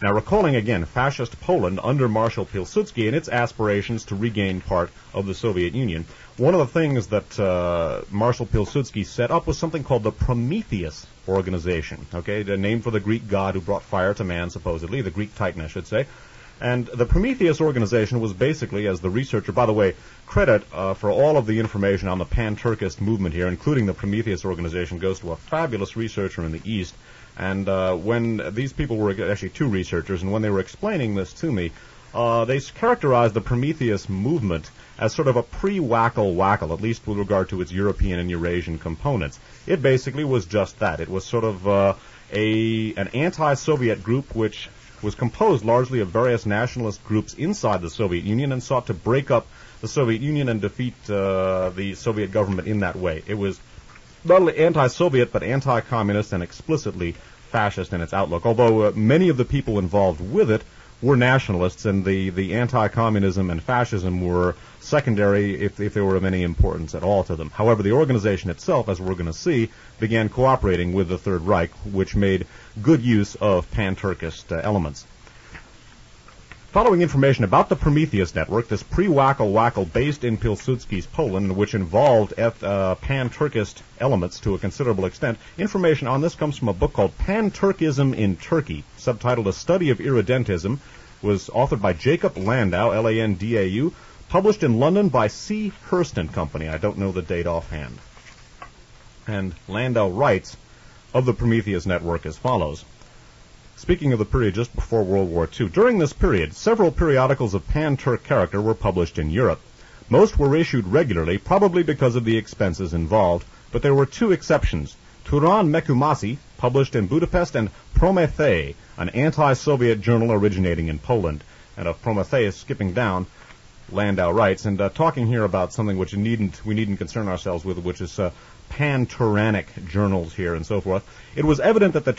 Now, recalling again fascist Poland under Marshal Pilsudski and its aspirations to regain part of the Soviet Union, one of the things that Marshal Pilsudski set up was something called the Prometheus Organization, okay, the name for the Greek god who brought fire to man, supposedly, the Greek Titan, I should say. And the Prometheus Organization was basically, as the researcher, by the way, credit for all of the information on the Pan-Turkist movement here, including the Prometheus Organization, goes to a fabulous researcher in the East. And when these people were actually two researchers, and when they were explaining this to me, they characterized the Prometheus movement as sort of a pre-Wackle, at least with regard to its European and Eurasian components. It basically was just that. It was sort of an anti-Soviet group which was composed largely of various nationalist groups inside the Soviet Union and sought to break up the Soviet Union and defeat the Soviet government in that way. It was not only anti-Soviet, but anti-communist and explicitly fascist in its outlook, although many of the people involved with it were nationalists, and the anti-communism and fascism were secondary if they were of any importance at all to them. However, the organization itself, as we're going to see, began cooperating with the Third Reich, which made good use of Pan-Turkist elements. Following information about the Prometheus network, this pre-Wackle based in Pilsudski's Poland, which involved Pan-Turkist elements to a considerable extent, information on this comes from a book called Pan-Turkism in Turkey, subtitled A Study of Irredentism, was authored by Jacob Landau, Landau, published in London by C. Hurst & Company. I don't know the date offhand. And Landau writes of the Prometheus network as follows. Speaking of the period just before World War II, during this period, several periodicals of Pan-Turk character were published in Europe. Most were issued regularly, probably because of the expenses involved, but there were two exceptions. Turan Mekumasi, published in Budapest, and Promethei, an anti-Soviet journal originating in Poland. And of Prometheus, skipping down, Landau writes, and talking here about something which we needn't concern ourselves with, which is pan-Turanic journals here and so forth. It was evident that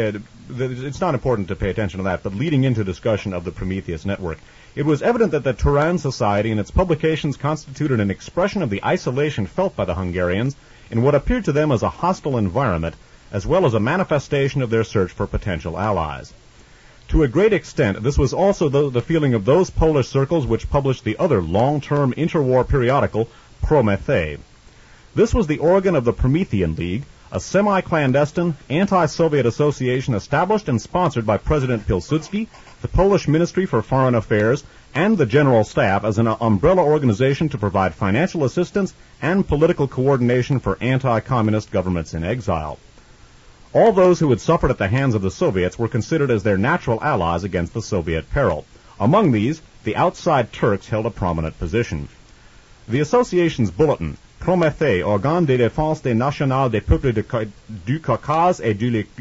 it's not important to pay attention to that, but leading into discussion of the Prometheus network, it was evident that the Turan Society and its publications constituted an expression of the isolation felt by the Hungarians in what appeared to them as a hostile environment, as well as a manifestation of their search for potential allies. To a great extent, this was also the feeling of those Polish circles which published the other long-term interwar periodical, Promethei. This was the organ of the Promethean League, a semi-clandestine, anti-Soviet association established and sponsored by President Pilsudski, the Polish Ministry for Foreign Affairs, and the General Staff as an umbrella organization to provide financial assistance and political coordination for anti-communist governments in exile. All those who had suffered at the hands of the Soviets were considered as their natural allies against the Soviet peril. Among these, the outside Turks held a prominent position. The association's bulletin, Promethei, Organe de défense des nationales des peuples du Caucase et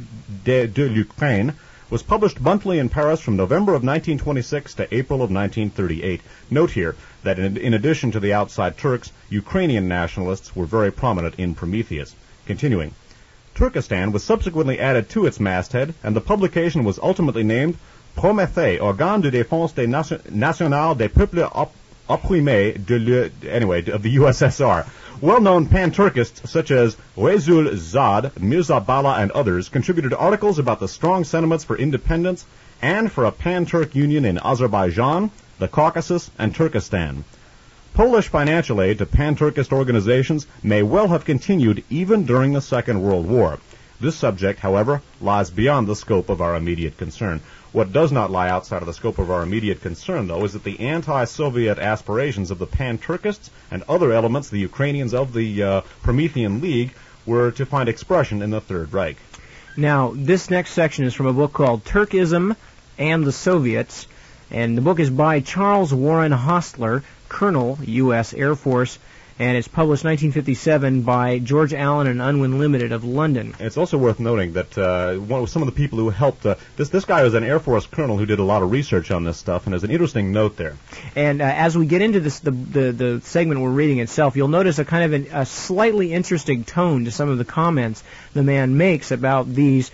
de l'Ukraine, was published monthly in Paris from November of 1926 to April of 1938. Note here that in addition to the outside Turks, Ukrainian nationalists were very prominent in Prometheus. Continuing, Turkestan was subsequently added to its masthead, and the publication was ultimately named Promethei, Organe de défense des nationales des peuples opprimés of the USSR. Well-known Pan-Turkists such as Resul Zad, Mirza Bala, and others contributed articles about the strong sentiments for independence and for a Pan-Turk union in Azerbaijan, the Caucasus, and Turkestan. Polish financial aid to Pan-Turkist organizations may well have continued even during the Second World War. This subject, however, lies beyond the scope of our immediate concern. What does not lie outside of the scope of our immediate concern, though, is that the anti-Soviet aspirations of the Pan-Turkists and other elements, the Ukrainians of the Promethean League, were to find expression in the Third Reich. Now, this next section is from a book called Turkism and the Soviets, and the book is by Charles Warren Hostler, Colonel, U.S. Air Force, and it's published 1957 by George Allen and Unwin Limited of London. It's also worth noting that some of the people who helped, this guy was an Air Force colonel who did a lot of research on this stuff, and there's an interesting note there. And as we get into this, the segment we're reading itself, you'll notice a kind of a slightly interesting tone to some of the comments the man makes about these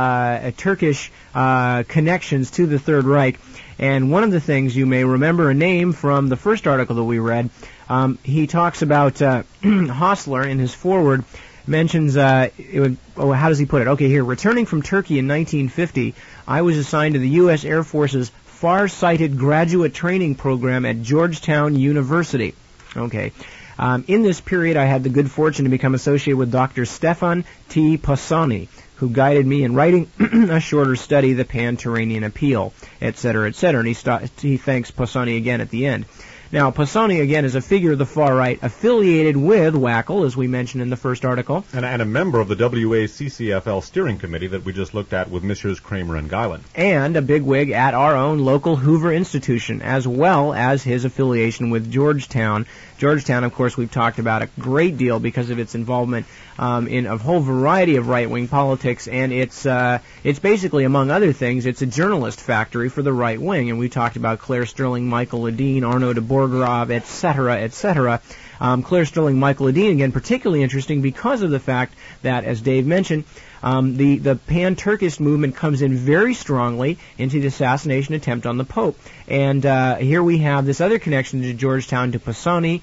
Turkish connections to the Third Reich. And one of the things, you may remember a name from the first article that we read. He talks about Hostler in his foreword mentions, how does he put it? Okay, here, returning from Turkey in 1950, I was assigned to the U.S. Air Force's Far-Sighted Graduate Training Program at Georgetown University. Okay. In this period, I had the good fortune to become associated with Dr. Stefan T. Pisani, who guided me in writing a shorter study, The Pan-Turanian Appeal, etc., etc., and he thanks Pisani again at the end. Now, Pisani, again, is a figure of the far right affiliated with WACL, as we mentioned in the first article. And a member of the WACCFL steering committee that we just looked at with Messrs. Kramer and Guyland. And a bigwig at our own local Hoover institution, as well as his affiliation with Georgetown. Georgetown, of course, we've talked about a great deal because of its involvement in a whole variety of right-wing politics, and it's basically, among other things, it's a journalist factory for the right wing. And we talked about Claire Sterling, Michael Ledeen, Arno de Borgerov, etc., etc. Claire Sterling, Michael Ledeen, again, particularly interesting because of the fact that, as Dave mentioned, the pan-Turkist movement comes in very strongly into the assassination attempt on the Pope. And here we have this other connection to Georgetown, to Pisani,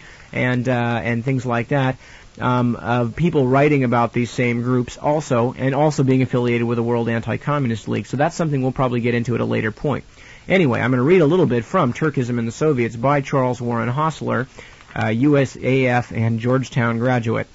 and things like that, of people writing about these same groups also, and also being affiliated with the World Anti-Communist League. So that's something we'll probably get into at a later point. Anyway, I'm going to read a little bit from Turkism and the Soviets by Charles Warren Hostler, USAF and Georgetown graduate.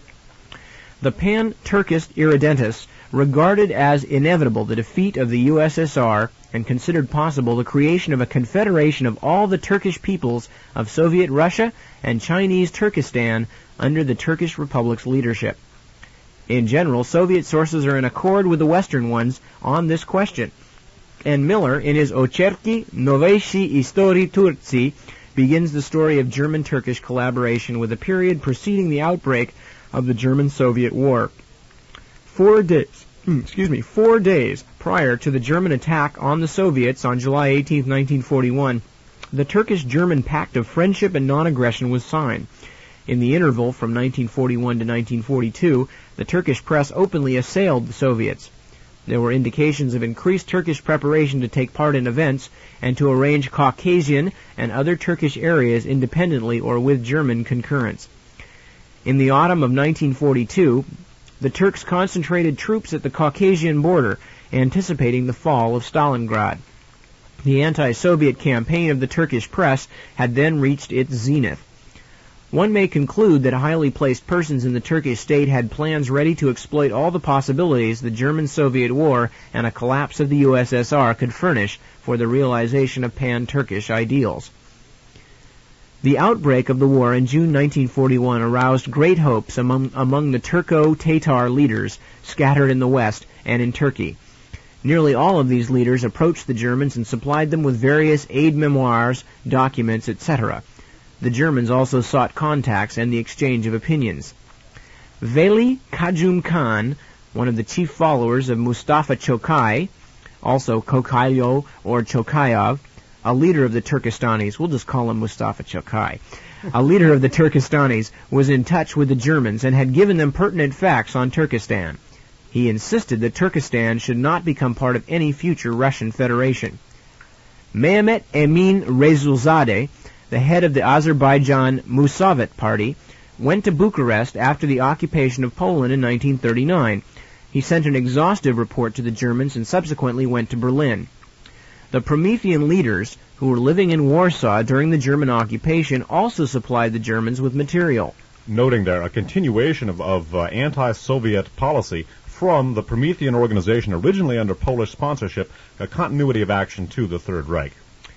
The pan-Turkist irredentists regarded as inevitable the defeat of the USSR and considered possible the creation of a confederation of all the Turkish peoples of Soviet Russia and Chinese Turkestan under the Turkish Republic's leadership. In general, Soviet sources are in accord with the Western ones on this question, and Miller, in his Ocherki Noveshi Istori Turci, begins the story of German-Turkish collaboration with the period preceding the outbreak of the German-Soviet War. 4 days prior to the German attack on the Soviets on July 18, 1941, the Turkish-German Pact of Friendship and Non-Aggression was signed. In the interval from 1941 to 1942, the Turkish press openly assailed the Soviets. There were indications of increased Turkish preparation to take part in events and to arrange Caucasian and other Turkish areas independently or with German concurrence. In the autumn of 1942, the Turks concentrated troops at the Caucasian border, anticipating the fall of Stalingrad. The anti-Soviet campaign of the Turkish press had then reached its zenith. One may conclude that highly placed persons in the Turkish state had plans ready to exploit all the possibilities the German-Soviet war and a collapse of the USSR could furnish for the realization of pan-Turkish ideals. The outbreak of the war in June 1941 aroused great hopes among the Turco-Tatar leaders scattered in the West and in Turkey. Nearly all of these leaders approached the Germans and supplied them with various aid memoirs, documents, etc. The Germans also sought contacts and the exchange of opinions. Veli Kajum Khan, one of the chief followers of Mustafa Chokai, also Kokayo or Chokayov, a leader of the Turkestanis, we'll just call him Mustafa Chokai, a leader of the Turkestanis, was in touch with the Germans and had given them pertinent facts on Turkestan. He insisted that Turkestan should not become part of any future Russian federation. Mehmet Emin Rezulzadeh, the head of the Azerbaijan Musavat Party, went to Bucharest after the occupation of Poland in 1939. He sent an exhaustive report to the Germans and subsequently went to Berlin. The Promethean leaders, who were living in Warsaw during the German occupation, also supplied the Germans with material. Noting there a continuation of anti-Soviet policy from the Promethean organization originally under Polish sponsorship, a continuity of action to the Third Reich.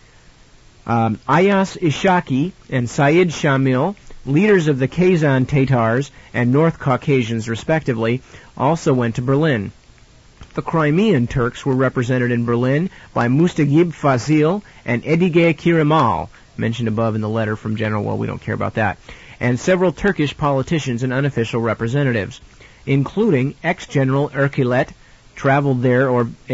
Ayas Ishaki and Said Shamil, leaders of the Kazan Tatars and North Caucasians respectively, also went to Berlin. The Crimean Turks were represented in Berlin by Mustagib Fazil and Edige Kirimal, mentioned above in the letter from General, well, we don't care about that, and several Turkish politicians and unofficial representatives, including ex-General Erkilet, traveled there,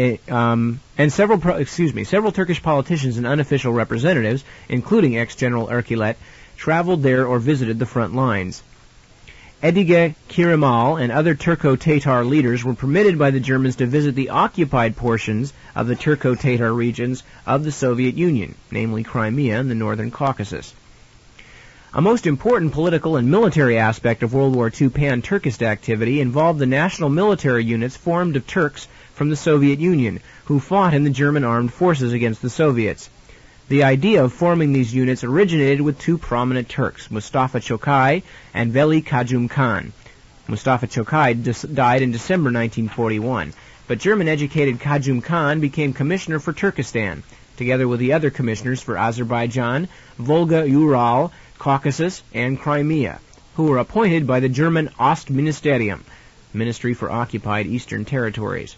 several Turkish politicians and unofficial representatives, including ex-General Erkilet, traveled there or visited the front lines. Edige Kirimal and other Turco-Tatar leaders were permitted by the Germans to visit the occupied portions of the Turco-Tatar regions of the Soviet Union, namely Crimea and the northern Caucasus. A most important political and military aspect of World War II pan-Turkist activity involved the national military units formed of Turks from the Soviet Union, who fought in the German armed forces against the Soviets. The idea of forming these units originated with two prominent Turks, Mustafa Çokay and Veli Kajum Khan. Mustafa Çokay died in December 1941, but German-educated Kajum Khan became commissioner for Turkestan, together with the other commissioners for Azerbaijan, Volga-Ural, Caucasus, and Crimea, who were appointed by the German Ostministerium, Ministry for Occupied Eastern Territories.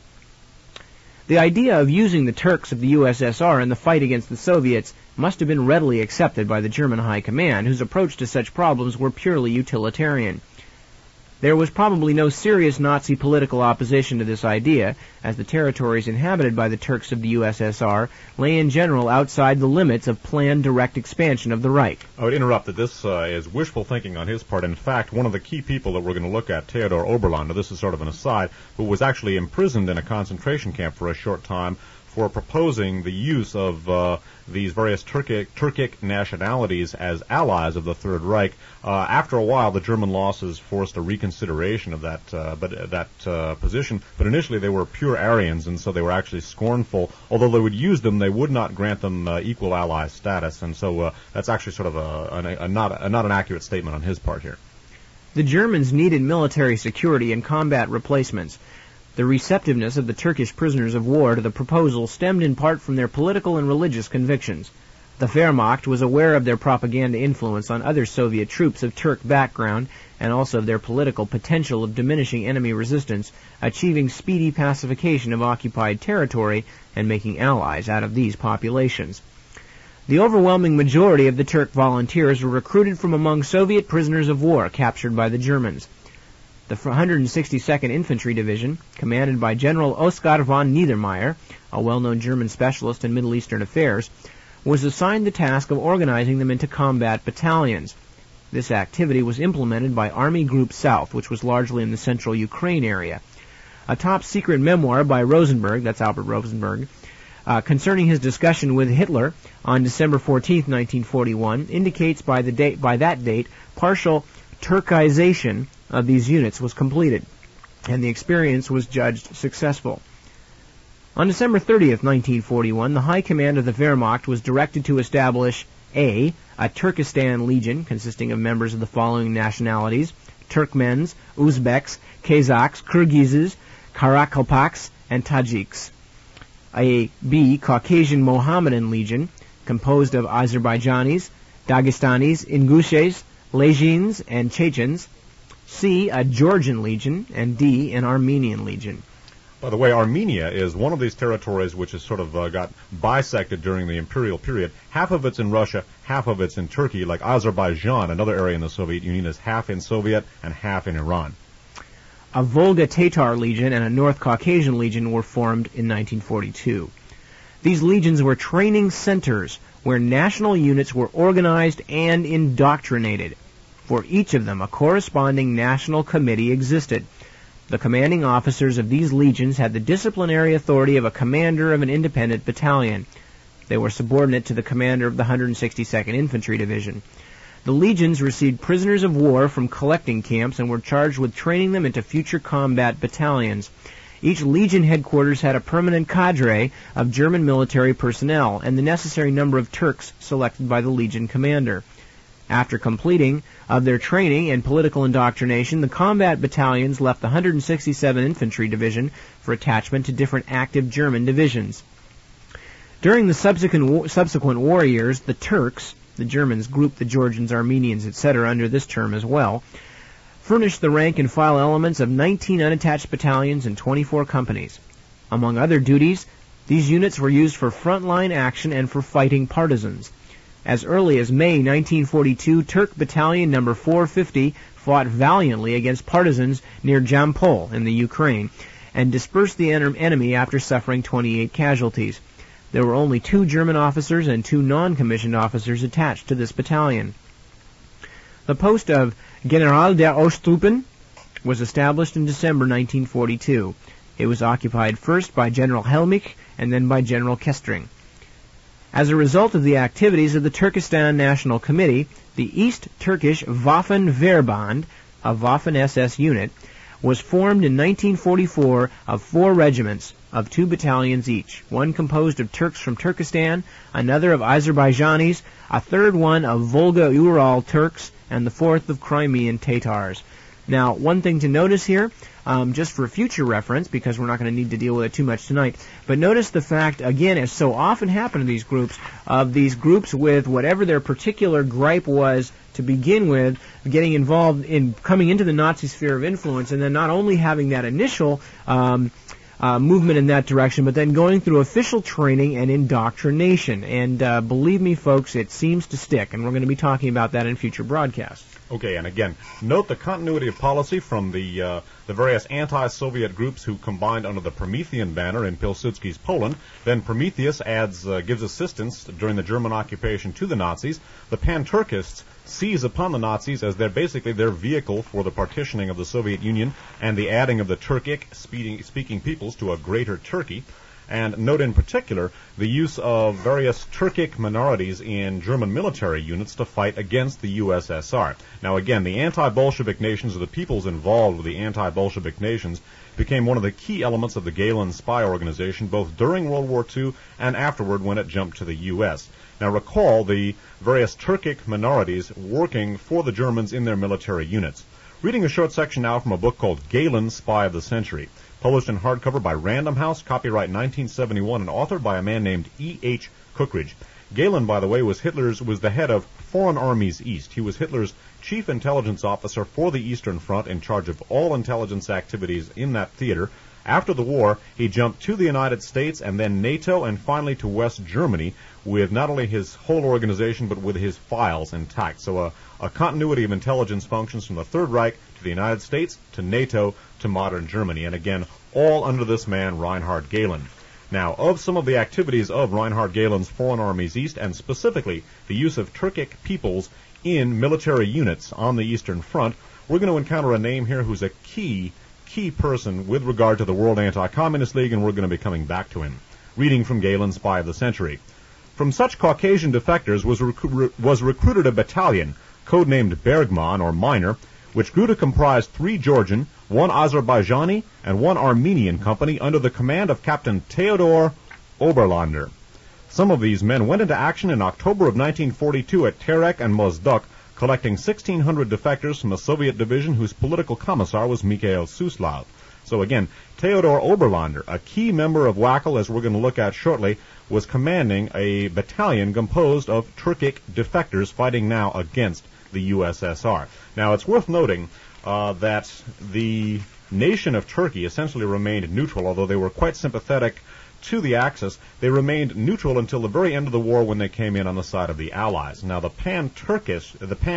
The idea of using the Turks of the USSR in the fight against the Soviets must have been readily accepted by the German High Command, whose approach to such problems were purely utilitarian. There was probably no serious Nazi political opposition to this idea, as the territories inhabited by the Turks of the USSR lay in general outside the limits of planned direct expansion of the Reich. I would interrupt that this is wishful thinking on his part. In fact, one of the key people that we're going to look at, Theodor Oberland, now this is sort of an aside, who was actually imprisoned in a concentration camp for a short time for proposing the use of these various Turkic nationalities as allies of the Third Reich. After a while, the German losses forced a reconsideration of that position. But initially, they were pure Aryans, and so they were actually scornful. Although they would use them, they would not grant them equal ally status. And so that's actually sort of not an accurate statement on his part here. The Germans needed military security and combat replacements. The receptiveness of the Turkish prisoners of war to the proposal stemmed in part from their political and religious convictions. The Wehrmacht was aware of their propaganda influence on other Soviet troops of Turk background and also of their political potential of diminishing enemy resistance, achieving speedy pacification of occupied territory, and making allies out of these populations. The overwhelming majority of the Turk volunteers were recruited from among Soviet prisoners of war captured by the Germans. The 162nd Infantry Division, commanded by General Oskar von Niedermeyer, a well-known German specialist in Middle Eastern affairs, was assigned the task of organizing them into combat battalions. This activity was implemented by Army Group South, which was largely in the central Ukraine area. A top-secret memoir by Rosenberg, that's Albert Rosenberg, concerning his discussion with Hitler on December 14, 1941, indicates by that date, partial Turkization of these units was completed, and the experience was judged successful. On December 30th, 1941, the High Command of the Wehrmacht was directed to establish a Turkestan Legion consisting of members of the following nationalities: Turkmens, Uzbeks, Kazakhs, Kyrgyzs, Karakalpaks, and Tajiks. B. Caucasian Mohammedan Legion composed of Azerbaijanis, Dagestanis, Ingushes, Lezhins, and Chechens. C. A Georgian Legion, and D. An Armenian Legion. By the way, Armenia is one of these territories which has sort of got bisected during the imperial period. Half of it's in Russia, half of it's in Turkey, like Azerbaijan, another area in the Soviet Union, is half in Soviet and half in Iran. A Volga-Tatar Legion and a North Caucasian Legion were formed in 1942. These legions were training centers where national units were organized and indoctrinated. For each of them, a corresponding national committee existed. The commanding officers of these legions had the disciplinary authority of a commander of an independent battalion. They were subordinate to the commander of the 162nd Infantry Division. The legions received prisoners of war from collecting camps and were charged with training them into future combat battalions. Each legion headquarters had a permanent cadre of German military personnel and the necessary number of Turks selected by the legion commander. After completing of their training and political indoctrination, the combat battalions left the 167th Infantry Division for attachment to different active German divisions. During the subsequent war years, the Turks, the Germans grouped the Georgians, Armenians, etc. under this term as well, furnished the rank-and-file elements of 19 unattached battalions and 24 companies. Among other duties, these units were used for frontline action and for fighting partisans. As early as May 1942, Turk Battalion No. 450 fought valiantly against partisans near Jampol in the Ukraine and dispersed the enemy after suffering 28 casualties. There were only 2 German officers and 2 non-commissioned officers attached to this battalion. The post of General der Osttruppen was established in December 1942. It was occupied first by General Helmich and then by General Kestring. As a result of the activities of the Turkestan National Committee, the East Turkish Waffen-Verband, a Waffen-SS unit, was formed in 1944 of 4 regiments of 2 battalions each, one composed of Turks from Turkestan, another of Azerbaijanis, a third one of Volga-Ural Turks, and the fourth of Crimean Tatars. Now, one thing to notice here, just for future reference, because we're not going to need to deal with it too much tonight, but notice the fact, again, as so often happened to these groups with whatever their particular gripe was to begin with, getting involved in coming into the Nazi sphere of influence, and then not only having that initial movement in that direction, but then going through official training and indoctrination. And believe me, folks, it seems to stick, and we're going to be talking about that in future broadcasts. Okay, and again, note the continuity of policy from the various anti-Soviet groups who combined under the Promethean banner in Pilsudski's Poland. Then Prometheus gives assistance during the German occupation to the Nazis. The Pan-Turkists seize upon the Nazis as basically their vehicle for the partitioning of the Soviet Union and the adding of the Turkic-speaking peoples to a greater Turkey. And note in particular the use of various Turkic minorities in German military units to fight against the USSR. Now again, the anti-Bolshevik nations, or the peoples involved with the anti-Bolshevik nations, became one of the key elements of the Gehlen spy organization both during World War II and afterward when it jumped to the U.S. Now recall the various Turkic minorities working for the Germans in their military units. Reading a short section now from a book called Gehlen, Spy of the Century, published in hardcover by Random House, copyright 1971, and authored by a man named E.H. Cookridge. Gehlen, by the way, was the head of Foreign Armies East. He was Hitler's chief intelligence officer for the Eastern Front, in charge of all intelligence activities in that theater. After the war, he jumped to the United States and then NATO and finally to West Germany with not only his whole organization but with his files intact. So a continuity of intelligence functions from the Third Reich to the United States to NATO to modern Germany. And again, all under this man, Reinhard Gehlen. Now, of some of the activities of Reinhard Gehlen's Foreign Armies East, and specifically the use of Turkic peoples in military units on the Eastern Front, we're going to encounter a name here who's a key person with regard to the World Anti-Communist League, and we're going to be coming back to him. Reading from Gehlen, Spy of the Century. From such Caucasian defectors was recruited a battalion, codenamed Bergman, or Miner, which grew to comprise 3 Georgian, 1 Azerbaijani, and 1 Armenian company under the command of Captain Theodor Oberlander. Some of these men went into action in October of 1942 at Terek and Mozdok, collecting 1,600 defectors from a Soviet division whose political commissar was Mikhail Suslov. So again, Theodor Oberlander, a key member of Wackel, as we're going to look at shortly, was commanding a battalion composed of Turkic defectors fighting now against the USSR. Now, it's worth noting that the nation of Turkey essentially remained neutral, although they were quite sympathetic to the Axis. They remained neutral until the very end of the war when they came in on the side of the Allies. Now, the Pan-Turkist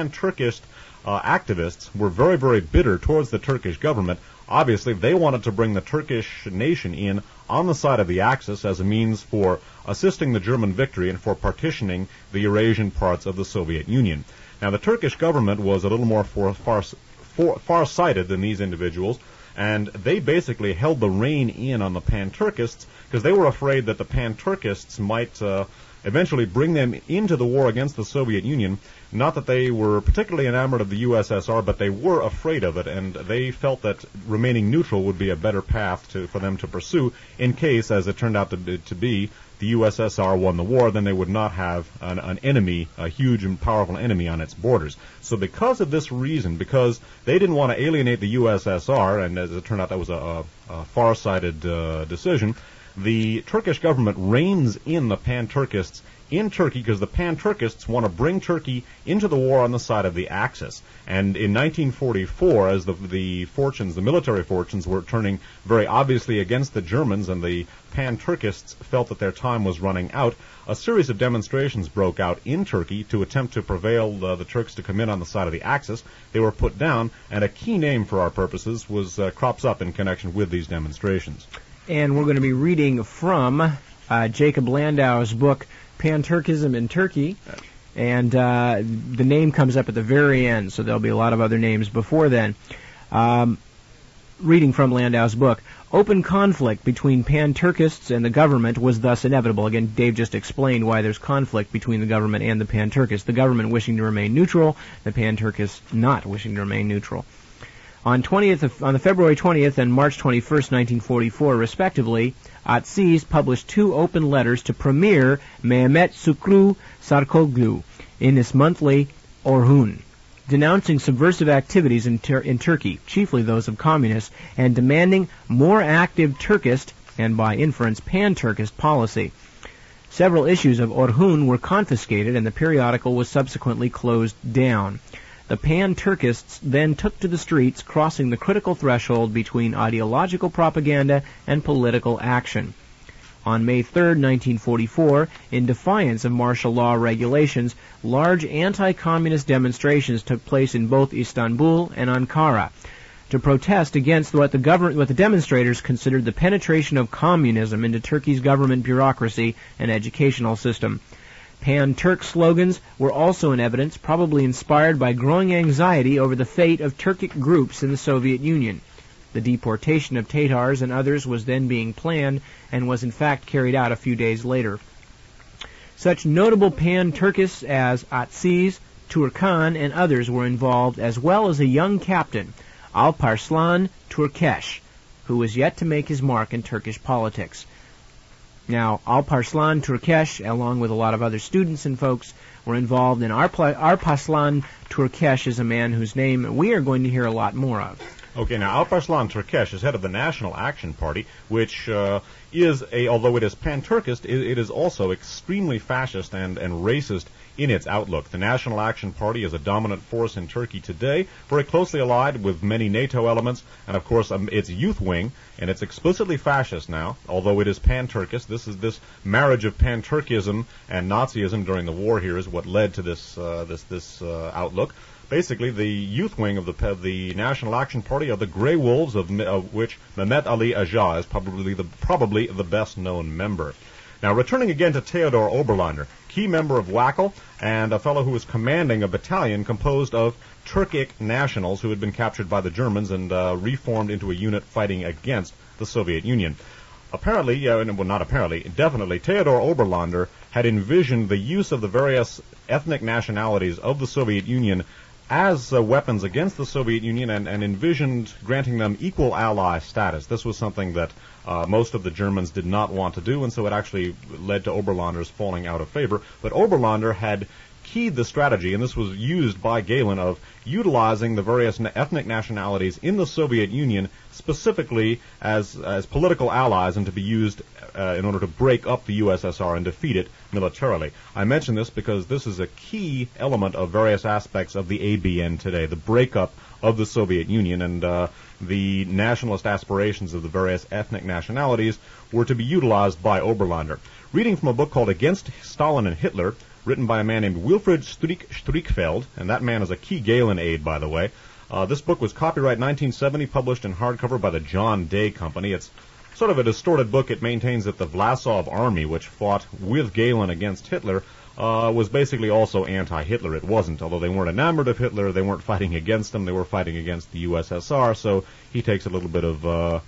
activists were very, very bitter towards the Turkish government. Obviously, they wanted to bring the Turkish nation in on the side of the Axis as a means for assisting the German victory and for partitioning the Eurasian parts of the Soviet Union. Now, the Turkish government was a little more far-sighted than these individuals, and they basically held the rein in on the Pan-Turkists because they were afraid that the Pan-Turkists might eventually bring them into the war against the Soviet Union. Not that they were particularly enamored of the USSR, but they were afraid of it, and they felt that remaining neutral would be a better path for them to pursue in case, as it turned out to be, the USSR won the war. Then they would not have an enemy, a huge and powerful enemy on its borders. So because of this reason, because they didn't want to alienate the USSR, and as it turned out that was a far-sighted decision, the Turkish government reins in the Pan-Turkists in Turkey because the Pan-Turkists want to bring Turkey into the war on the side of the Axis. And in 1944, as the military fortunes were turning very obviously against the Germans and the Pan-Turkists felt that their time was running out, a series of demonstrations broke out in Turkey to attempt to prevail the Turks to come in on the side of the Axis. They were put down, and a key name for our purposes crops up in connection with these demonstrations. And we're going to be reading from Jacob Landau's book, Pan-Turkism in Turkey, and the name comes up at the very end, so there'll be a lot of other names before then. reading from Landau's book, open conflict between pan-Turkists and the government was thus inevitable. Again, Dave just explained why there's conflict between the government and the pan-Turkists. The government wishing to remain neutral, the pan-Turkists not wishing to remain neutral. On the February 20th and March 21st, 1944, respectively, Aziz published 2 open letters to Premier Mehmet Şükrü Sarıkoglu in his monthly Orhun, denouncing subversive activities in Turkey, chiefly those of communists, and demanding more active Turkist, and by inference pan-Turkist, policy. Several issues of Orhun were confiscated, and the periodical was subsequently closed down. The pan-Turkists then took to the streets, crossing the critical threshold between ideological propaganda and political action. On May 3, 1944, in defiance of martial law regulations, large anti-communist demonstrations took place in both Istanbul and Ankara to protest against what the demonstrators considered the penetration of communism into Turkey's government bureaucracy and educational system. Pan-Turk slogans were also in evidence, probably inspired by growing anxiety over the fate of Turkic groups in the Soviet Union. The deportation of Tatars and others was then being planned and was in fact carried out a few days later. Such notable pan-Turkists as Aziz, Turkan, and others were involved, as well as a young captain, Alparslan Türkeş, who was yet to make his mark in Turkish politics. Now, Alparslan Türkeş, along with a lot of other students and folks, were involved, and Alparslan Türkeş is a man whose name we are going to hear a lot more of. Okay, now Alparslan Türkeş is head of the National Action Party, which although it is pan-Turkist, it is also extremely fascist and racist in its outlook. The National Action Party is a dominant force in Turkey today, very closely allied with many NATO elements, and of course its youth wing, and it's explicitly fascist now, although it is pan-Turkist. This marriage of pan-Turkism and Nazism during the war here is what led to this outlook. Basically, the youth wing of the National Action Party are the Grey Wolves, of which Mehmet Ali Aja is probably the best-known member. Now, returning again to Theodor Oberlander, key member of Wackel, and a fellow who was commanding a battalion composed of Turkic nationals who had been captured by the Germans and reformed into a unit fighting against the Soviet Union. Definitely, Theodor Oberlander had envisioned the use of the various ethnic nationalities of the Soviet Union as weapons against the Soviet Union and envisioned granting them equal ally status. This was something that most of the Germans did not want to do, and so it actually led to Oberlander's falling out of favor. But Oberlander had keyed the strategy, and this was used by Gehlen, of utilizing the various ethnic nationalities in the Soviet Union specifically as political allies and to be used in order to break up the USSR and defeat it militarily. I mention this because this is a key element of various aspects of the ABN today, the breakup of the Soviet Union, and the nationalist aspirations of the various ethnic nationalities were to be utilized by Oberlander. Reading from a book called Against Stalin and Hitler, written by a man named Wilfried Strickfeld, and that man is a key Gehlen aide, by the way. This book was copyright 1970, published in hardcover by the John Day Company. It's sort of a distorted book. It maintains that the Vlasov army, which fought with Gehlen against Hitler, was basically also anti-Hitler. It wasn't. Although they weren't enamored of Hitler, they weren't fighting against him. They were fighting against the USSR, so he takes a little bit of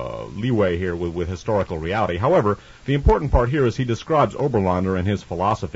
leeway here with historical reality. However, the important part here is he describes Oberlander and his philosophy.